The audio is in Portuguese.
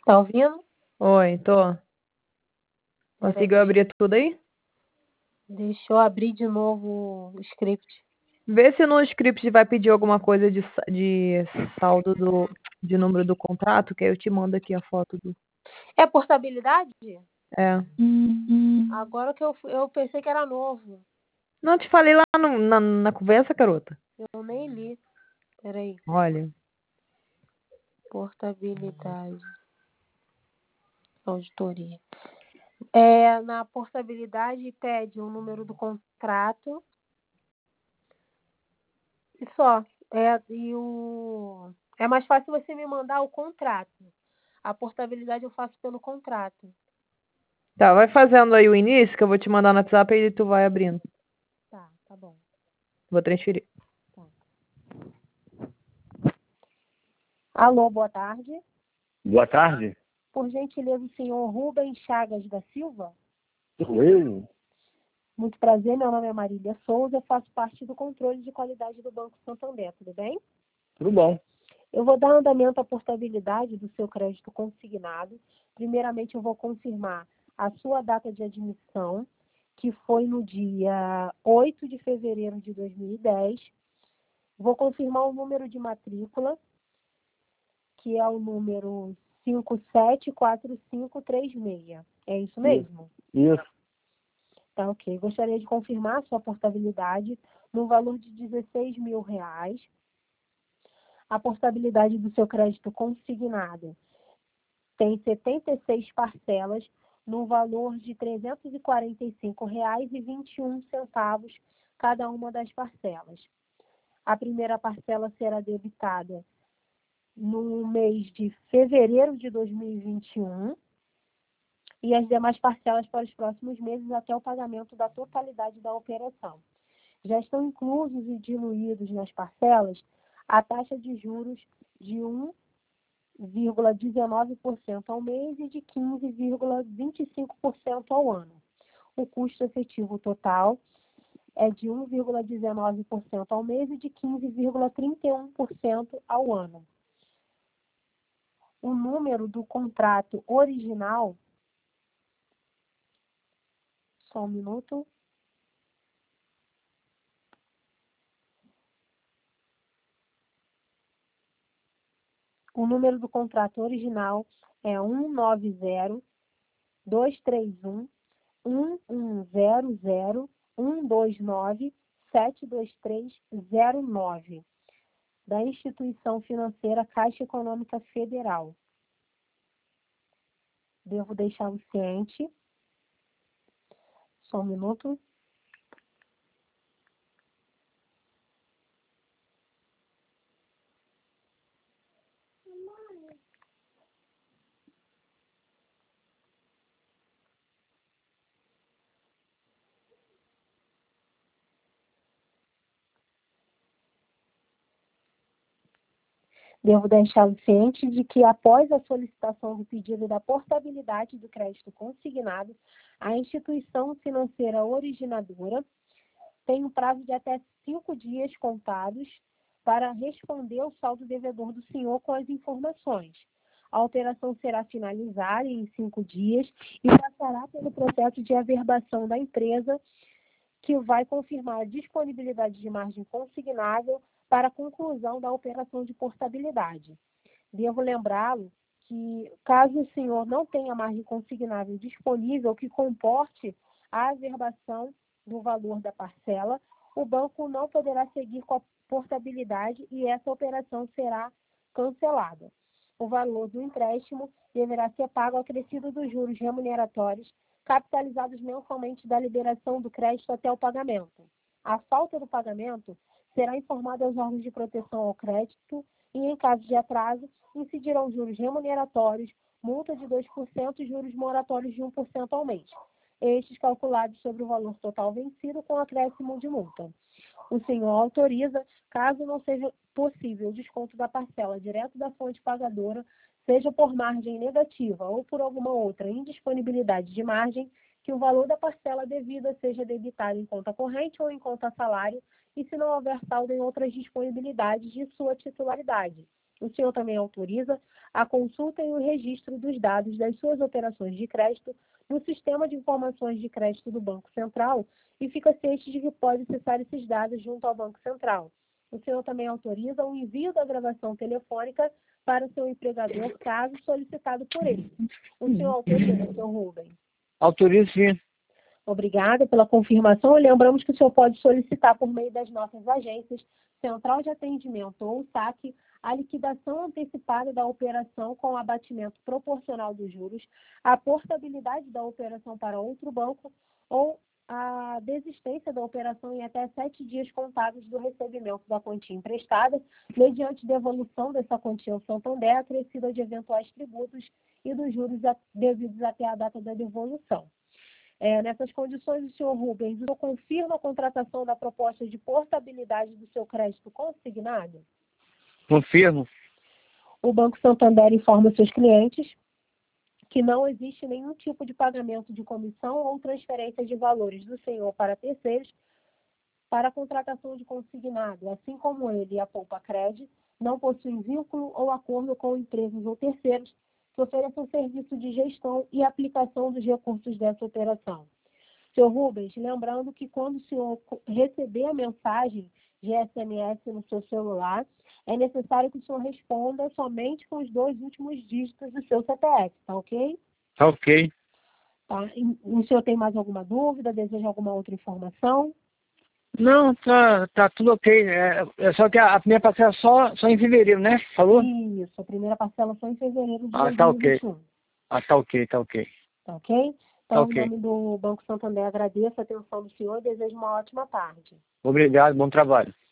Tá ouvindo? Oi, tô. Conseguiu Peraí, abrir tudo aí? deixa eu abrir de novo o script. Vê se no script vai pedir alguma coisa de saldo de número do contrato, que aí eu te mando aqui a foto do. É portabilidade? É. Agora que eu pensei que era novo. Não te falei lá na conversa, garota? Eu nem li. Peraí. Olha. Portabilidade. Auditoria. Na portabilidade pede o número do contrato e só. É mais fácil você me mandar o contrato. A portabilidade eu faço pelo contrato. Tá, vai fazendo aí o início, que eu vou te mandar no WhatsApp e tu vai abrindo. Tá bom. Vou transferir. Tá. Alô, boa tarde. Boa tarde. Por gentileza, o senhor Rubens Chagas da Silva? Sou eu. Muito prazer, meu nome é Marília Souza, eu faço parte do controle de qualidade do Banco Santander, tudo bem? Tudo bom? Eu vou dar andamento à portabilidade do seu crédito consignado. Primeiramente, eu vou confirmar a sua data de admissão, que foi no dia 8 de fevereiro de 2010. Vou confirmar o número de matrícula, que é o número 574536. É isso mesmo? Isso. Tá, ok. Gostaria de confirmar a sua portabilidade no valor de R$ 16 mil. A portabilidade do seu crédito consignado tem 76 parcelas no valor de R$ 345,21 cada uma das parcelas. A primeira parcela será debitada no mês de fevereiro de 2021 e as demais parcelas para os próximos meses até o pagamento da totalidade da operação. Já estão inclusos e diluídos nas parcelas a taxa de juros de 1,19% ao mês e de 15,25% ao ano. O custo efetivo total é de 1,19% ao mês e de 15,31% ao ano. O número do contrato original, só um minuto. O número do contrato original é 190-231-100-129-72309, da Instituição Financeira Caixa Econômica Federal. Devo deixá-lo ciente. Só um minuto. Devo deixá-lo ciente de que, após a solicitação do pedido da portabilidade do crédito consignado, a instituição financeira originadora tem um prazo de até 5 dias contados para responder ao saldo devedor do senhor com as informações. A operação será finalizada em 5 dias e passará pelo processo de averbação da empresa, que vai confirmar a disponibilidade de margem consignável para a conclusão da operação de portabilidade. Devo lembrá-lo que, caso o senhor não tenha margem consignável disponível que comporte a averbação do valor da parcela, o banco não poderá seguir com a portabilidade e essa operação será cancelada. O valor do empréstimo deverá ser pago acrescido dos juros remuneratórios capitalizados mensalmente da liberação do crédito até o pagamento. A falta do pagamento será informada aos órgãos de proteção ao crédito e, em caso de atraso, incidirão juros remuneratórios, multa de 2% e juros moratórios de 1% ao mês. Estes calculados sobre o valor total vencido com acréscimo de multa. O senhor autoriza, caso não seja possível o desconto da parcela direto da fonte pagadora, seja por margem negativa ou por alguma outra indisponibilidade de margem, que o valor da parcela devida seja debitado em conta corrente ou em conta salário, e se não houver saldo em outras disponibilidades de sua titularidade. O senhor também autoriza a consulta e o registro dos dados das suas operações de crédito no Sistema de Informações de Crédito do Banco Central e fica ciente de que pode acessar esses dados junto ao Banco Central. O senhor também autoriza o envio da gravação telefônica para seu empregador, caso solicitado por ele. O senhor autoriza, senhor Rubens? Autorizo sim. Obrigada pela confirmação. Lembramos que o senhor pode solicitar por meio das nossas agências, Central de Atendimento ou SAC, a liquidação antecipada da operação com abatimento proporcional dos juros, a portabilidade da operação para outro banco ou a desistência da operação em até 7 dias contados do recebimento da quantia emprestada, mediante devolução dessa quantia ao Santander, acrescida de eventuais tributos e dos juros devidos até a data da devolução. Nessas condições, o senhor Rubens, o senhor confirma a contratação da proposta de portabilidade do seu crédito consignado? Confirmo. O Banco Santander informa seus clientes que não existe nenhum tipo de pagamento de comissão ou transferência de valores do senhor para terceiros para a contratação de consignado, assim como ele e a Poupa Cred não possuem vínculo ou acordo com empresas ou terceiros que ofereçam serviço de gestão e aplicação dos recursos dessa operação. Senhor Rubens, lembrando que quando o senhor receber a mensagem de SMS no seu celular, é necessário que o senhor responda somente com os 2 últimos dígitos do seu CPF, tá ok? Tá ok. Tá. O senhor tem mais alguma dúvida? Deseja alguma outra informação? Não, tá tudo ok. É só que a minha parcela só em fevereiro, né? Falou? Isso, a primeira parcela foi em fevereiro de Tá ok. 2021. Tá ok, tá ok. Tá ok? Tá Então, ok. em nome do Banco Santander, agradeço a atenção do senhor e desejo uma ótima tarde. Obrigado, bom trabalho.